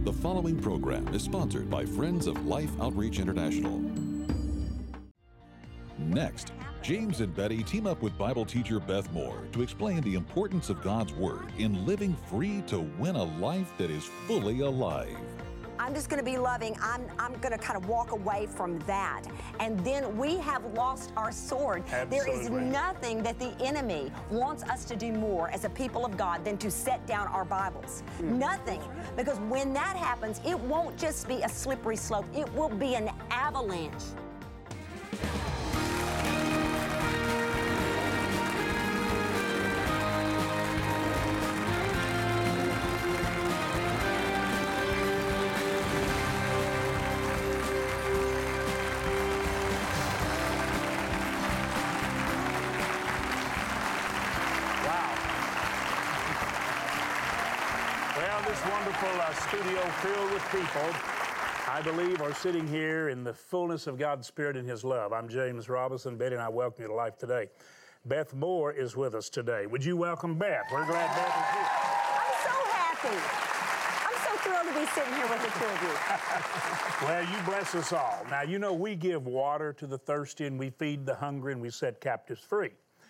The following program is sponsored by Friends of Life Outreach International. Next, James and Betty team up with Bible teacher Beth Moore to explain the importance of God's Word in living free to win a life that is fully alive. I'm just going to be loving. I'm going to kind of walk away from that. And then we have lost our sword. Absolutely. There is nothing that the enemy wants us to do more as a people of God than to set down our Bibles. Nothing. Because when that happens, it won't just be a slippery slope. It will be an avalanche. Studio filled with people, I believe, are sitting here in the fullness of God's Spirit and His love. I'm James Robinson. Betty and I welcome you to Life Today. Beth Moore is with us today. Would you welcome Beth? We're glad Beth is here. I'm so happy. I'm so thrilled to be sitting here with the two of you. Well, you bless us all. Now, you know, we give water to the thirsty, and we feed the hungry, and we set captives free.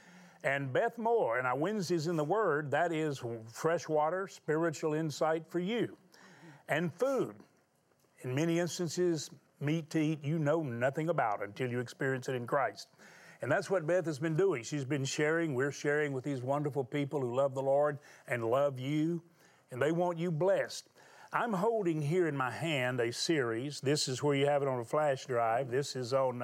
And Beth Moore and our Wednesdays in the Word, that is fresh water, spiritual insight for you. And food, in many instances, meat to eat you know nothing about until you experience it in Christ. And that's what Beth has been doing. She's been sharing. We're sharing with these wonderful people who love the Lord and love you, and they want you blessed. I'm holding here in my hand a series. This is where you have it on a flash drive. This is on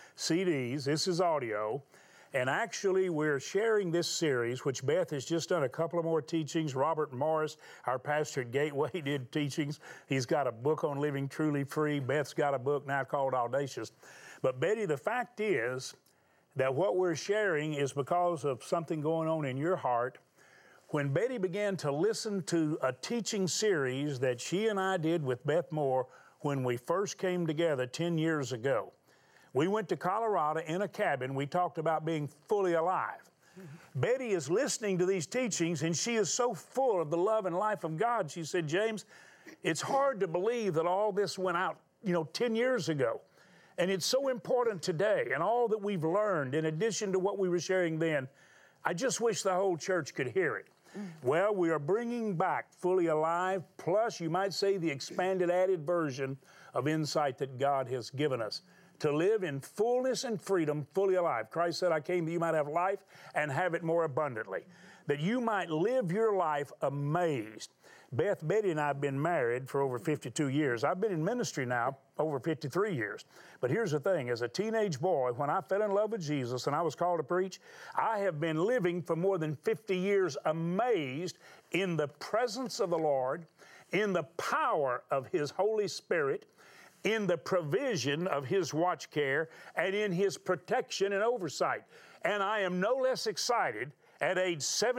CDs. This is audio. And actually, we're sharing this series, which Beth has just done a couple of more teachings. Robert Morris, our pastor at Gateway, did teachings. He's got a book on living truly free. Beth's got a book now called Audacious. But Betty, the fact is that what we're sharing is because of something going on in your heart. When Betty began to listen to a teaching series that she and I did with Beth Moore when we first came together 10 years ago, we went to Colorado in a cabin. We talked about being fully alive. Betty is listening to these teachings, and she is so full of the love and life of God. She said, James, it's hard to believe that all this went out, 10 years ago. And it's so important today, and all that we've learned, in addition to what we were sharing then, I just wish the whole church could hear it. Well, we are bringing back Fully Alive, plus you might say the expanded, added version of insight that God has given us to live in fullness and freedom, fully alive. Christ said, I came that you might have life and have it more abundantly, that you might live your life amazed. Betty and I have been married for over 52 years. I've been in ministry now over 53 years. But here's the thing, as a teenage boy, when I fell in love with Jesus and I was called to preach, I have been living for more than 50 years amazed in the presence of the Lord, in the power of His Holy Spirit, in the provision of His watch care, and in His protection and oversight. And I am no less excited at age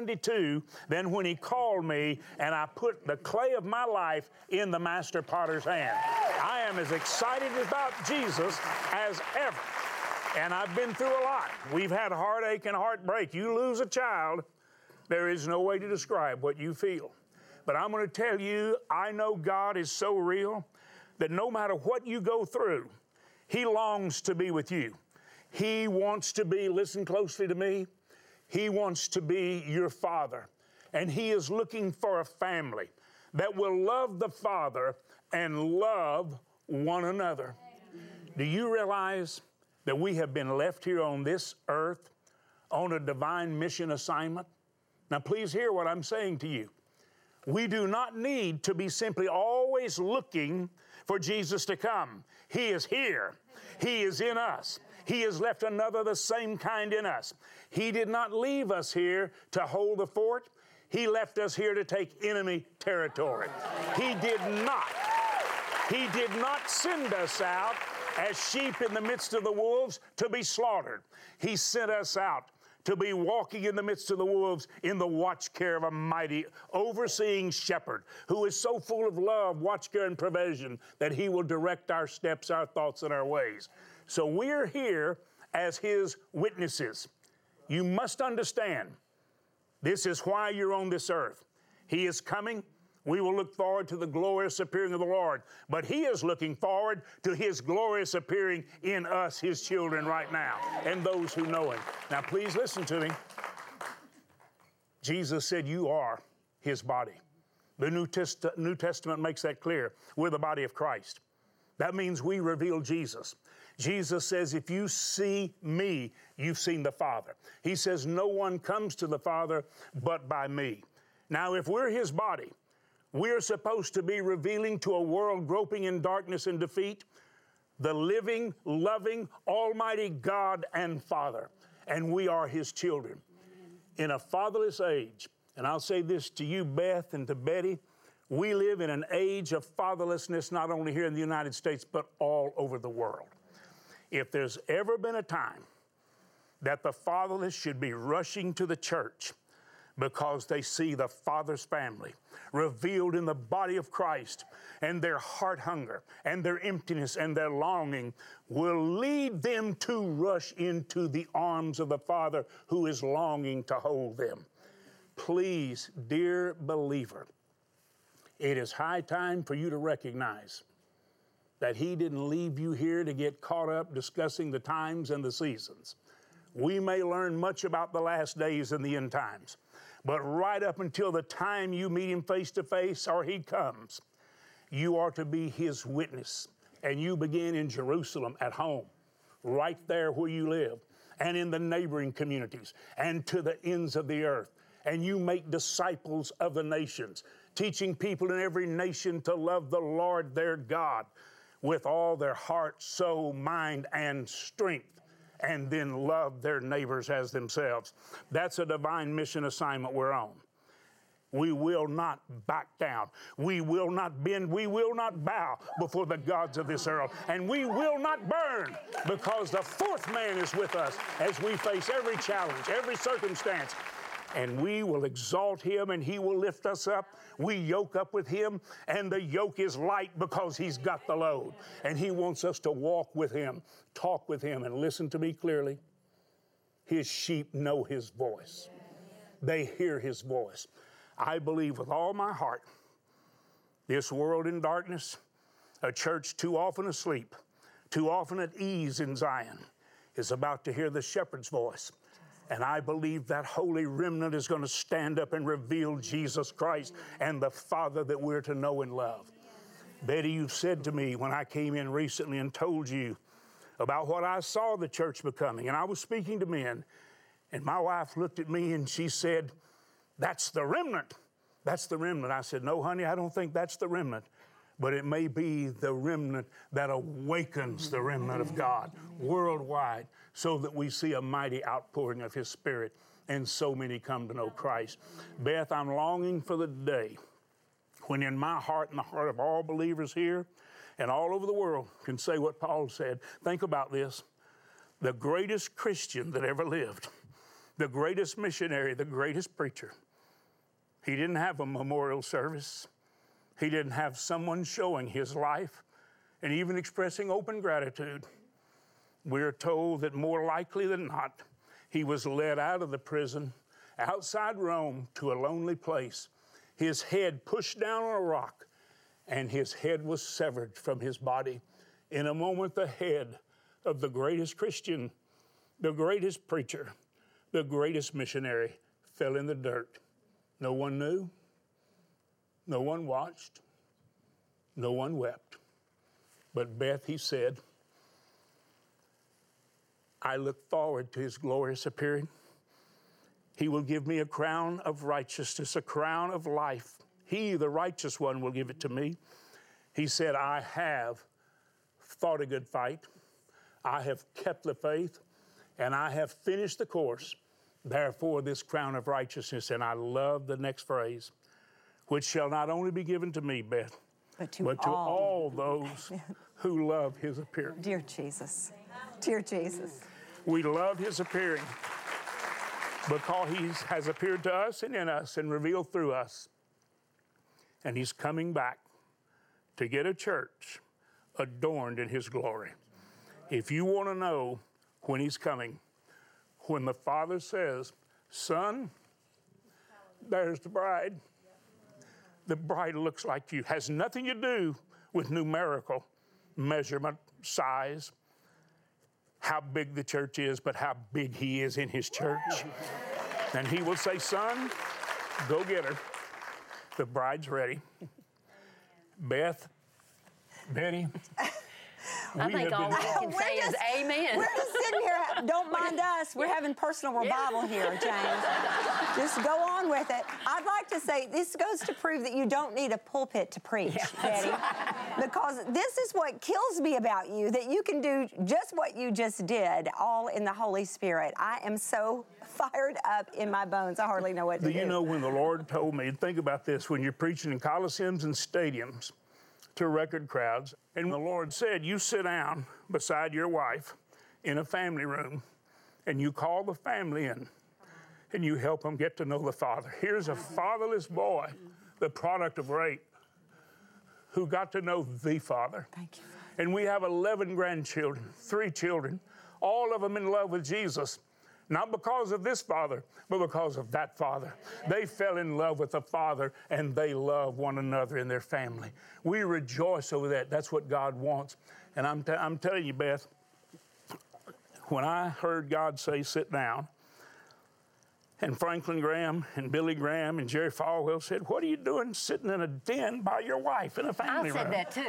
72 than when He called me and I put the clay of my life in the master potter's hand. I am as excited about Jesus as ever. And I've been through a lot. We've had heartache and heartbreak. You lose a child, there is no way to describe what you feel. But I'm going to tell you, I know God is so real that no matter what you go through, He longs to be with you. He wants to be, listen closely to me, He wants to be your Father. And He is looking for a family that will love the Father and love one another. Do you realize that we have been left here on this earth on a divine mission assignment? Now please hear what I'm saying to you. We do not need to be simply always looking for Jesus to come. He is here. He is in us. He has left another the same kind in us. He did not leave us here to hold the fort. He left us here to take enemy territory. He did not send us out as sheep in the midst of the wolves to be slaughtered. He sent us out to be walking in the midst of the wolves in the watch care of a mighty, overseeing shepherd who is so full of love, watch care, and provision that He will direct our steps, our thoughts, and our ways. So we're here as His witnesses. You must understand, this is why you're on this earth. He is coming We will look forward to the glorious appearing of the Lord. But He is looking forward to His glorious appearing in us, His children, right now, and those who know Him. Now, please listen to me. Jesus said, you are His body. The New Testament makes that clear. We're the body of Christ. That means we reveal Jesus. Jesus says, if you see me, you've seen the Father. He says, no one comes to the Father but by me. Now, if we're His body, we're supposed to be revealing to a world groping in darkness and defeat the living, loving, almighty God and Father. And we are His children. In a fatherless age, and I'll say this to you, Beth, and to Betty, we live in an age of fatherlessness, not only here in the United States, but all over the world. If there's ever been a time that the fatherless should be rushing to the church because they see the Father's family revealed in the body of Christ, and their heart hunger and their emptiness and their longing will lead them to rush into the arms of the Father who is longing to hold them. Please, dear believer, it is high time for you to recognize that He didn't leave you here to get caught up discussing the times and the seasons. We may learn much about the last days and the end times, but right up until the time you meet Him face to face or He comes, you are to be His witness. And you begin in Jerusalem at home, right there where you live, and in the neighboring communities, and to the ends of the earth. And you make disciples of the nations, teaching people in every nation to love the Lord their God with all their heart, soul, mind, and strength, and then love their neighbors as themselves. That's a divine mission assignment we're on. We will not back down. We will not bend. We will not bow before the gods of this earth. And we will not burn, because the fourth man is with us as we face every challenge, every circumstance. And we will exalt Him, and He will lift us up. We yoke up with Him, and the yoke is light because He's got the load. And He wants us to walk with Him, talk with Him, and listen to me clearly. His sheep know His voice. They hear His voice. I believe with all my heart, this world in darkness, a church too often asleep, too often at ease in Zion, is about to hear the shepherd's voice. And I believe that holy remnant is going to stand up and reveal Jesus Christ and the Father that we're to know and love. Betty, you said to me when I came in recently and told you about what I saw the church becoming, and I was speaking to men, and my wife looked at me and she said, that's the remnant. That's the remnant. I said, no, honey, I don't think that's the remnant. But it may be the remnant that awakens the remnant of God worldwide, so that we see a mighty outpouring of His Spirit and so many come to know Christ. Beth, I'm longing for the day when in my heart and the heart of all believers here and all over the world can say what Paul said. Think about this. The greatest Christian that ever lived, the greatest missionary, the greatest preacher, he didn't have a memorial service. He didn't have someone showing his life and even expressing open gratitude. We're told that more likely than not, he was led out of the prison, outside Rome, to a lonely place, his head pushed down on a rock, and his head was severed from his body. In a moment, the head of the greatest Christian, the greatest preacher, the greatest missionary fell in the dirt. No one knew. No one watched. No one wept. But Beth, he said, I look forward to His glorious appearing. He will give me a crown of righteousness, a crown of life. He, the righteous one, will give it to me. He said, I have fought a good fight. I have kept the faith, and I have finished the course. Therefore, this crown of righteousness, and I love the next phrase, which shall not only be given to me, Beth, but to all those who love His appearing. Dear Jesus. Dear Jesus. We love His appearing because He has appeared to us and in us and revealed through us. And He's coming back to get a church adorned in His glory. If you want to know when He's coming, when the Father says, Son, there's the bride. the bride looks like you. Has nothing to do with numerical measurement, size, how big the church is, but how big he is in his church. And he will say, son, go get her. The bride's ready. Beth, Betty, I think all we can say is amen. We're just sitting here. Don't mind us. We're having personal revival here, James. Just go on with it. I'd like to say this goes to prove that you don't need a pulpit to preach, Betty. Because this is what kills me about you, that you can do just what you just did, all in the Holy Spirit. I am so fired up in my bones. I hardly know what to do. You know, when the Lord told me, think about this, when you're preaching in coliseums and stadiums to record crowds, and the Lord said, you sit down beside your wife in a family room, and you call the family in, and you help them get to know the Father. Here's a fatherless boy, the product of rape, who got to know the Father. Thank you. And we have 11 grandchildren, 3 children, all of them in love with Jesus. Not because of this father, but because of that father. They fell in love with the Father, and they love one another in their family. We rejoice over that. That's what God wants. And I'm telling you, Beth, when I heard God say, sit down, and Franklin Graham and Billy Graham and Jerry Falwell said, what are you doing sitting in a den by your wife in a family room? I said that too.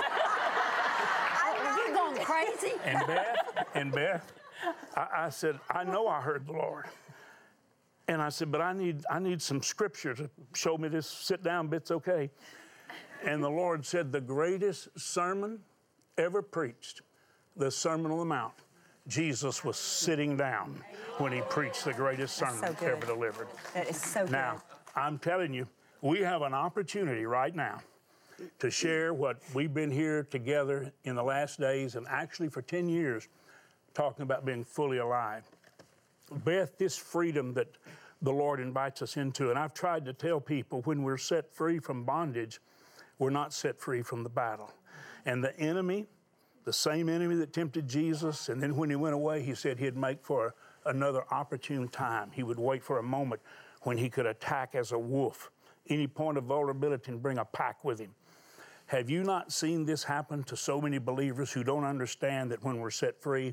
You're going crazy. And Beth, I said, I know I heard the Lord. And I said, but I need some scripture to show me this sit-down bit's okay. And the Lord said, the greatest sermon ever preached, the Sermon on the Mount, Jesus was sitting down when he preached the greatest sermon ever delivered. That is so good. Now, I'm telling you, we have an opportunity right now to share what we've been here together in the last days, and actually for 10 years, talking about being fully alive. Beth, this freedom that the Lord invites us into, and I've tried to tell people when we're set free from bondage, we're not set free from the battle. And the enemy, the same enemy that tempted Jesus, and then when he went away, he said he'd make for another opportune time. He would wait for a moment when he could attack as a wolf, any point of vulnerability, and bring a pack with him. Have you not seen this happen to so many believers who don't understand that when we're set free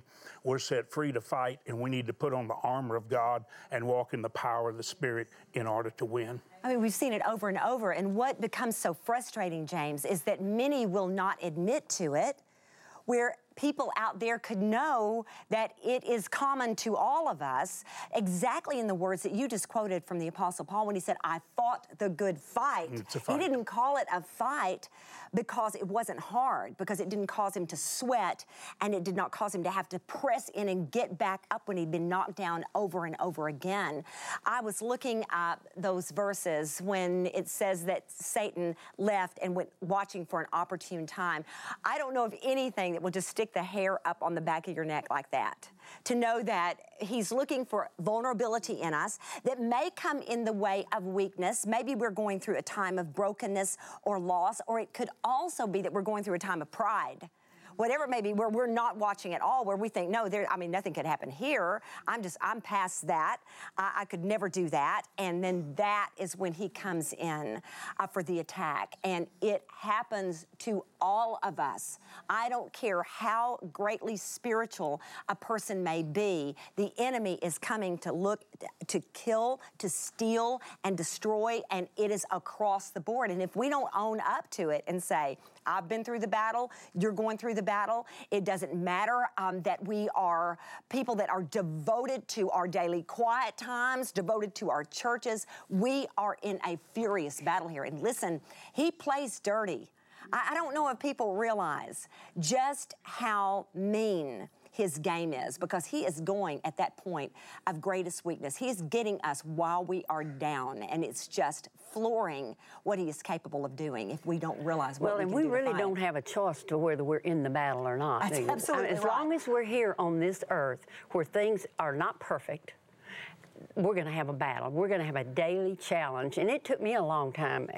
to fight, and we need to put on the armor of God and walk in the power of the Spirit in order to win? I mean, we've seen it over and over, and what becomes so frustrating, James, is that many will not admit to it, where people out there could know that it is common to all of us, exactly in the words that you just quoted from the Apostle Paul when he said, I fought the good fight. It's a fight. He didn't call it a fight because it wasn't hard, because it didn't cause him to sweat, and it did not cause him to have to press in and get back up when he'd been knocked down over and over again. I was looking at those verses when it says that Satan left and went watching for an opportune time. I don't know of anything that will just stick the hair up on the back of your neck like that. To know that he's looking for vulnerability in us that may come in the way of weakness. Maybe we're going through a time of brokenness or loss, or it could also be that we're going through a time of pride. Whatever it may be, where we're not watching at all, where we think, no, nothing could happen here. I'm past that. I could never do that. And then that is when he comes in for the attack. And it happens to all of us. I don't care how greatly spiritual a person may be, the enemy is coming to look, to kill, to steal, and destroy, and it is across the board. And if we don't own up to it and say, I've been through the battle, you're going through the battle, it doesn't matter that we are people that are devoted to our daily quiet times, devoted to our churches. We are in a furious battle here. And listen, he plays dirty. I don't know if people realize just how mean his game is, because he is going at that point of greatest weakness. He is getting us while we are down, and it's just flooring what he is capable of doing if we don't realize what we can do. Well, and we really fight. don't have a choice to whether we're in the battle or not. That's absolutely as long as we're here on this earth where things are not perfect, we're going to have a battle. We're going to have a daily challenge. And it took me a long time as a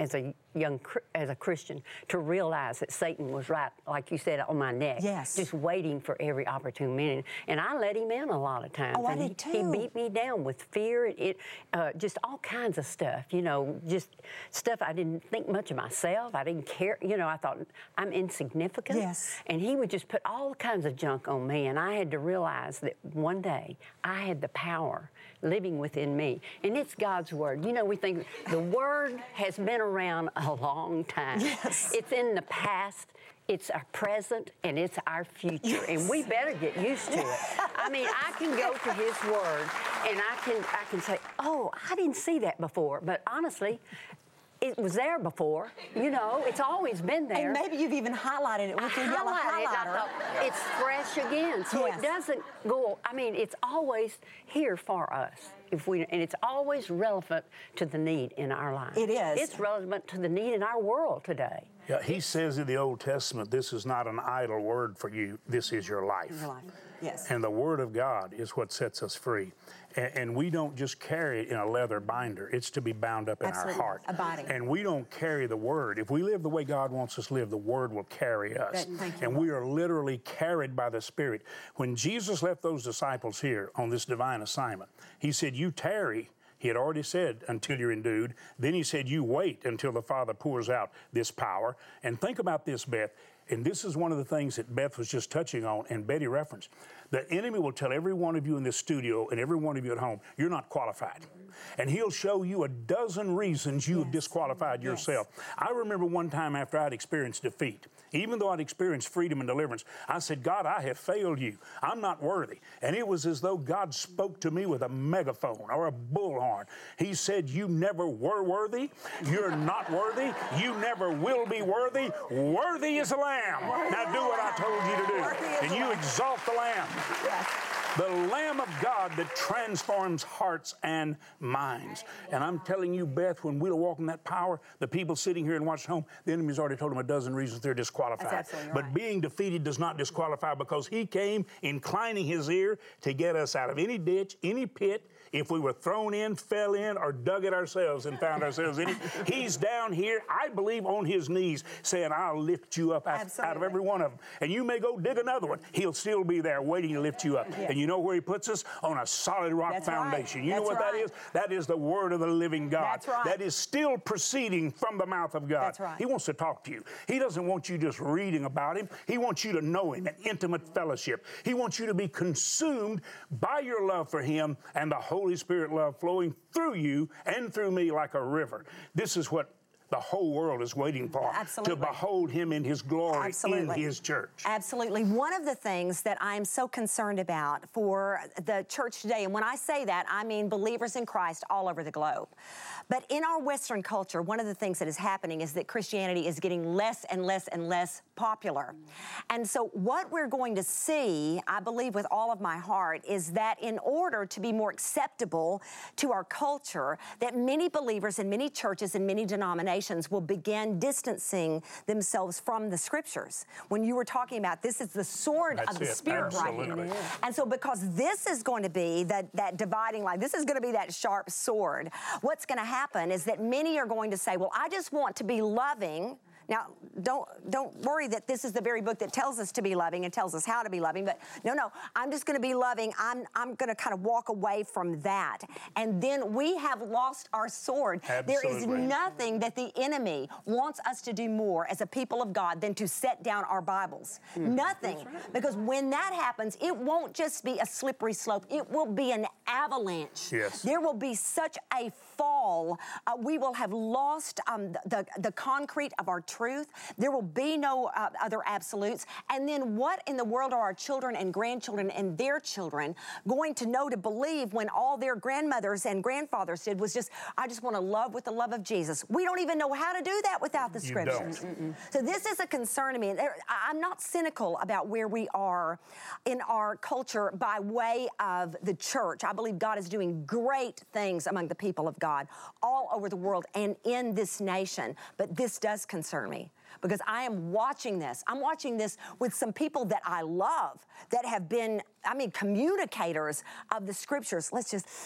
as a Christian, to realize that Satan was right, like you said, on my neck. Yes. Just waiting for every opportune minute. And I let him in a lot of times. Oh, I and did too. He beat me down with fear, just all kinds of stuff, just stuff I didn't think much of myself. I didn't care. I thought I'm insignificant. Yes. And he would just put all kinds of junk on me. And I had to realize that one day I had the power living within me. And it's God's Word. We think the Word has been around a long time. Yes. It's in the past, it's our present, and it's our future. Yes. And we better get used to it. I mean, I can go to His Word and I can say, oh, I didn't see that before. But honestly, it was there before. It's always been there. And maybe you've even highlighted it with your yellow highlighter. I thought, it's fresh again. So Yes. It doesn't go, it's always here for us. And it's always relevant to the need in our life. It is. It's relevant to the need in our world today. Yeah, he says in the Old Testament, this is not an idle word for you. This is your life. Your life. Yes. And the Word of God is what sets us free. And we don't just carry it in a leather binder. It's to be bound up in Absolutely. our heart. Abiding. And we don't carry the Word. If we live the way God wants us to live, the Word will carry us. Thank you. And we are literally carried by the Spirit. When Jesus left those disciples here on this divine assignment, He said, you tarry. He had already said, until you're endued. Then He said, you wait until the Father pours out this power. And think about this, Beth. And this is one of the things that Beth was just touching on and Betty referenced. The enemy will tell every one of you in this studio and every one of you at home, you're not qualified. And he'll show you a dozen reasons you have disqualified yourself. I remember one time after I'd experienced defeat, even though I'd experienced freedom and deliverance, I said, God, I have failed you. I'm not worthy. And it was as though God spoke to me with a megaphone or a bullhorn. He said, you never were worthy. You're not worthy. You never will be worthy. Worthy is the Lamb. Now do what I told you to do. And you exalt the Lamb. Yes. The Lamb of God that transforms hearts and minds. And I'm telling you, Beth, when we'll walk in that power, the people sitting here and watching home, the enemy's already told them a dozen reasons they're disqualified. That's absolutely But right. being defeated does not disqualify, because He came inclining His ear to get us out of any ditch, any pit. If we were thrown in, fell in, or dug it ourselves and found ourselves in it, He's down here, I believe, on His knees, saying, I'll lift you up out of every one of them. And you may go dig another one. He'll still be there waiting to lift you up. Yes. And you know where He puts us? On a solid rock That's foundation. right. You know That's what right. that is? That is the Word of the living God. That's right. That is still proceeding from the mouth of God. That's right. He wants to talk to you. He doesn't want you just reading about Him. He wants you to know Him in intimate fellowship. He wants you to be consumed by your love for Him and the Holy Spirit love flowing through you and through me like a river. This is what the whole world is waiting for. Absolutely. To behold Him in His glory Absolutely. in His church. Absolutely. One of the things that I'm so concerned about for the church today, and when I say that, I mean believers in Christ all over the globe. But in our Western culture, one of the things that is happening is that Christianity is getting less and less and less popular. And so what we're going to see, I believe with all of my heart, is that in order to be more acceptable to our culture, that many believers in many churches and many denominations will begin distancing themselves from the Scriptures. When you were talking about this is the sword That's of the it. Spirit right Absolutely. here. And so because this is going to be that dividing line, this is going to be that sharp sword, what's going to happen is that many are going to say, well, I just want to be loving. Now, don't worry that this is the very book that tells us to be loving and tells us how to be loving, but no, I'm just going to be loving. I'm going to kind of walk away from that. And then we have lost our sword. Absolutely. There is nothing that the enemy wants us to do more as a people of God than to set down our Bibles. Nothing. Right. Because when that happens, it won't just be a slippery slope. It will be an avalanche. Yes. There will be such a fall. We will have lost the concrete of our truth. There will be no other absolutes. And then what in the world are our children and grandchildren and their children going to know to believe when all their grandmothers and grandfathers did was just, I just want to love with the love of Jesus. We don't even know how to do that without the Scriptures. So this is a concern to me. I'm not cynical about where we are in our culture by way of the church. I believe God is doing great things among the people of God all over the world and in this nation. But this does concern me because I am watching this. I'm watching this with some people that I love that have been, communicators of the Scriptures.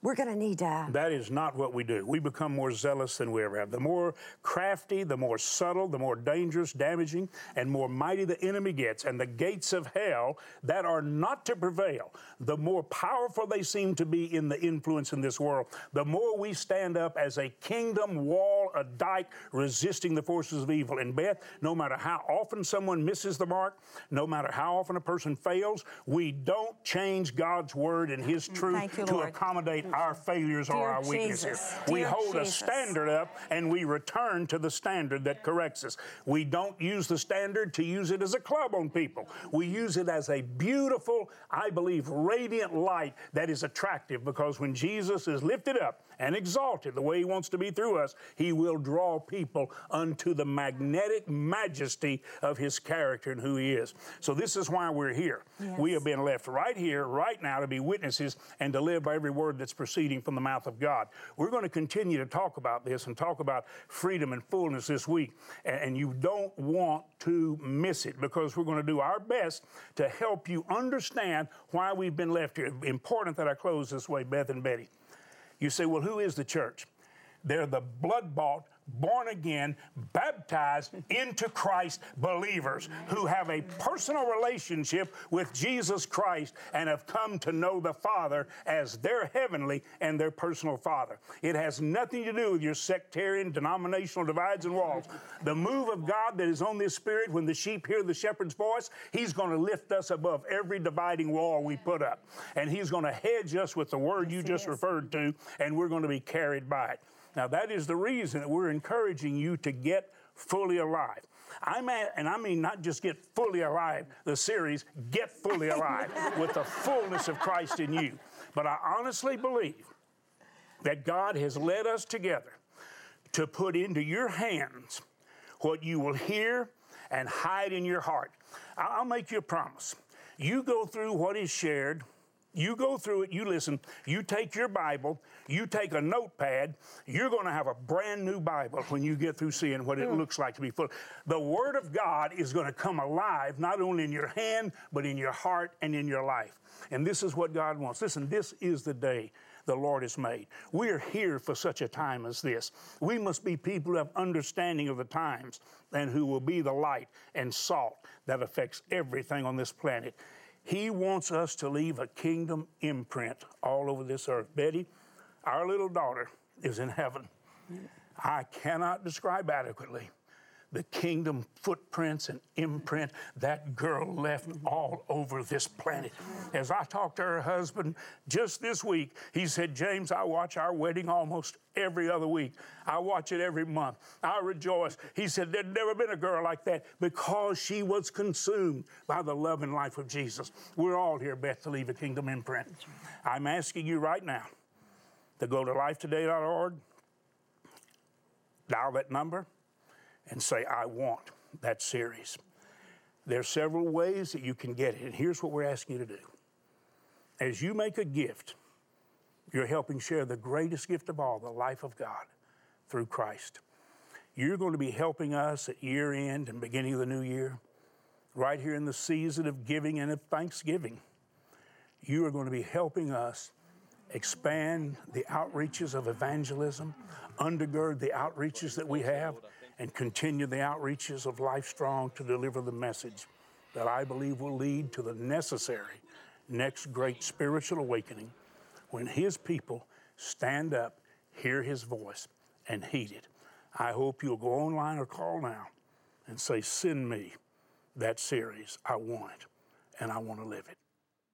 We're going to need to... That is not what we do. We become more zealous than we ever have. The more crafty, the more subtle, the more dangerous, damaging, and more mighty the enemy gets, and the gates of hell that are not to prevail, the more powerful they seem to be in the influence in this world, the more we stand up as a kingdom wall, a dike, resisting the forces of evil. And Beth, no matter how often someone misses the mark, no matter how often a person fails, we don't change God's word and His truth to accommodate our failures or our weaknesses. We hold a standard up and we return to the standard that corrects us. We don't use the standard to use it as a club on people. We use it as a beautiful, I believe, radiant light that is attractive, because when Jesus is lifted up and exalted the way He wants to be through us, He will draw people unto the magnetic majesty of His character and who He is. So this is why we're here. Yes. We have been left right here, right now, to be witnesses and to live by every word that's proceeding from the mouth of God. We're going to continue to talk about this and talk about freedom and fullness this week. And you don't want to miss it, because we're going to do our best to help you understand why we've been left here. Important that I close this way, Beth and Betty. You say, well, who is the church? They're the blood-bought, born-again, baptized into Christ believers who have a personal relationship with Jesus Christ and have come to know the Father as their heavenly and their personal Father. It has nothing to do with your sectarian, denominational divides and walls. The move of God that is on this Spirit, when the sheep hear the shepherd's voice, He's going to lift us above every dividing wall we put up. And He's going to hedge us with the word you just referred to, and we're going to be carried by it. Now, that is the reason that we're encouraging you to get fully alive. And I mean not just get fully alive, the series, Get Fully Alive, with the fullness of Christ in you. But I honestly believe that God has led us together to put into your hands what you will hear and hide in your heart. I'll make you a promise. You go through what is shared. You go through it, you listen, you take your Bible, you take a notepad, you're going to have a brand new Bible when you get through seeing what it looks like to be full. The Word of God is going to come alive, not only in your hand, but in your heart and in your life. And this is what God wants. Listen, this is the day the Lord has made. We are here for such a time as this. We must be people who have understanding of the times and who will be the light and salt that affects everything on this planet. He wants us to leave a kingdom imprint all over this earth. Betty, our little daughter is in heaven. I cannot describe adequately the kingdom footprints and imprint that girl left all over this planet. As I talked to her husband just this week, he said, James, I watch our wedding almost every other week. I watch it every month. I rejoice. He said, there'd never been a girl like that, because she was consumed by the love and life of Jesus. We're all here, Beth, to leave a kingdom imprint. I'm asking you right now to go to lifetoday.org, dial that number, and say, I want that series. There are several ways that you can get it, and here's what we're asking you to do. As you make a gift, you're helping share the greatest gift of all, the life of God, through Christ. You're going to be helping us at year end and beginning of the new year, right here in the season of giving and of thanksgiving. You are going to be helping us expand the outreaches of evangelism, undergird the outreaches that we have, and continue the outreaches of Life Strong to deliver the message that I believe will lead to the necessary next great spiritual awakening, when His people stand up, hear His voice, and heed it. I hope you'll go online or call now and say, send me that series. I want it, and I want to live it.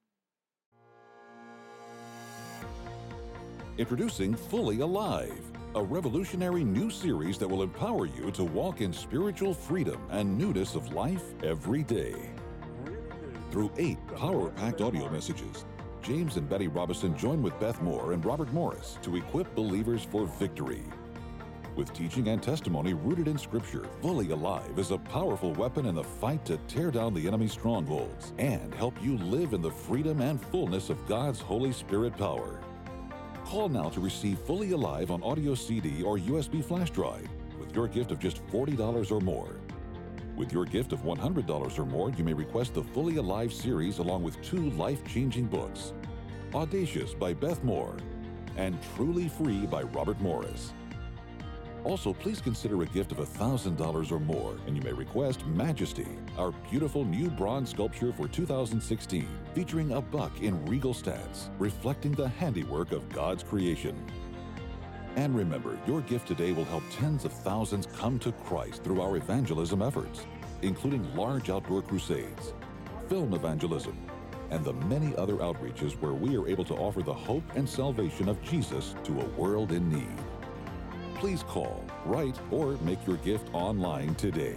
Introducing Fully Alive, a revolutionary new series that will empower you to walk in spiritual freedom and newness of life every day. Through 8 power-packed audio messages, James and Betty Robison join with Beth Moore and Robert Morris to equip believers for victory. With teaching and testimony rooted in Scripture, Fully Alive is a powerful weapon in the fight to tear down the enemy's strongholds and help you live in the freedom and fullness of God's Holy Spirit power. Call now to receive Fully Alive on audio CD or USB flash drive with your gift of just $40 or more. With your gift of $100 or more, you may request the Fully Alive series along with 2 life-changing books. Audacious by Beth Moore, and Truly Free by Robert Morris. Also, please consider a gift of $1,000 or more, and you may request Majesty, our beautiful new bronze sculpture for 2016, featuring a buck in regal stance, reflecting the handiwork of God's creation. And remember, your gift today will help tens of thousands come to Christ through our evangelism efforts, including large outdoor crusades, film evangelism, and the many other outreaches where we are able to offer the hope and salvation of Jesus to a world in need. Please call, write, or make your gift online today.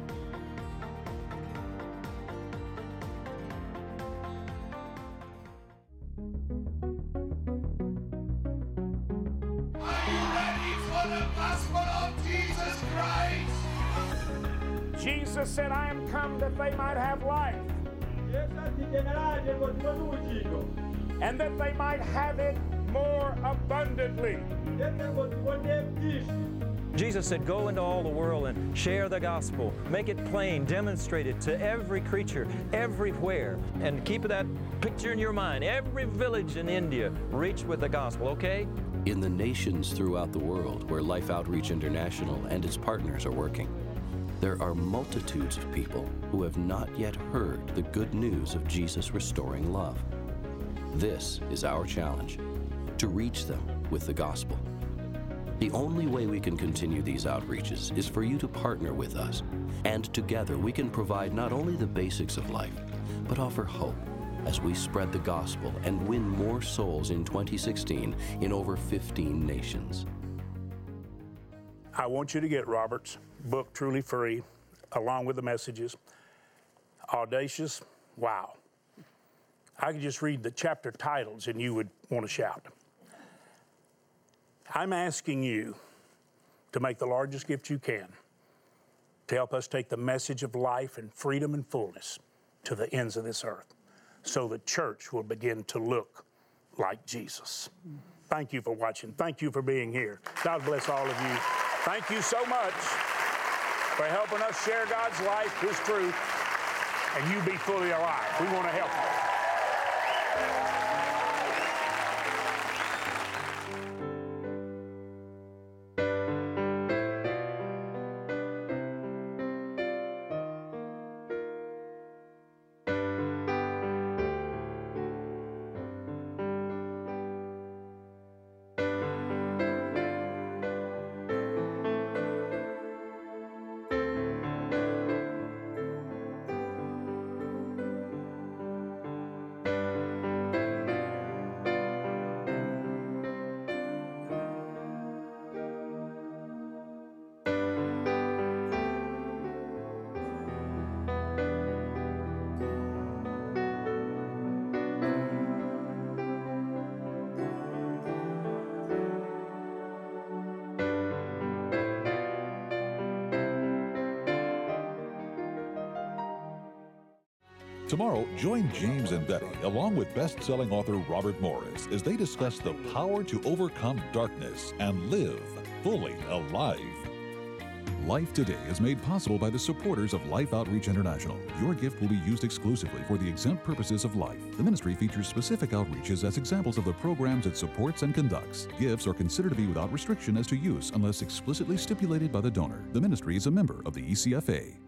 Are you ready for the gospel of Jesus Christ? Jesus said, I am come that they might have life, and that they might have it more abundantly. Jesus said, go into all the world and share the gospel. Make it plain, demonstrate it to every creature, everywhere. And keep that picture in your mind. Every village in India reached with the gospel, okay? In the nations throughout the world where Life Outreach International and its partners are working, there are multitudes of people who have not yet heard the good news of Jesus' restoring love. This is our challenge, to reach them with the gospel. The only way we can continue these outreaches is for you to partner with us, and together we can provide not only the basics of life, but offer hope as we spread the gospel and win more souls in 2016 in over 15 nations. I want you to get Robert's book, Truly Free, along with the messages. Audacious, wow. I could just read the chapter titles and you would want to shout. I'm asking you to make the largest gift you can to help us take the message of life and freedom and fullness to the ends of this earth so the church will begin to look like Jesus. Thank you for watching. Thank you for being here. God bless all of you. Thank you so much for helping us share God's life, His truth, and you be fully alive. We want to help you. Tomorrow, join James and Betty, along with best-selling author Robert Morris, as they discuss the power to overcome darkness and live fully alive. Life Today is made possible by the supporters of Life Outreach International. Your gift will be used exclusively for the exempt purposes of life. The ministry features specific outreaches as examples of the programs it supports and conducts. Gifts are considered to be without restriction as to use unless explicitly stipulated by the donor. The ministry is a member of the ECFA.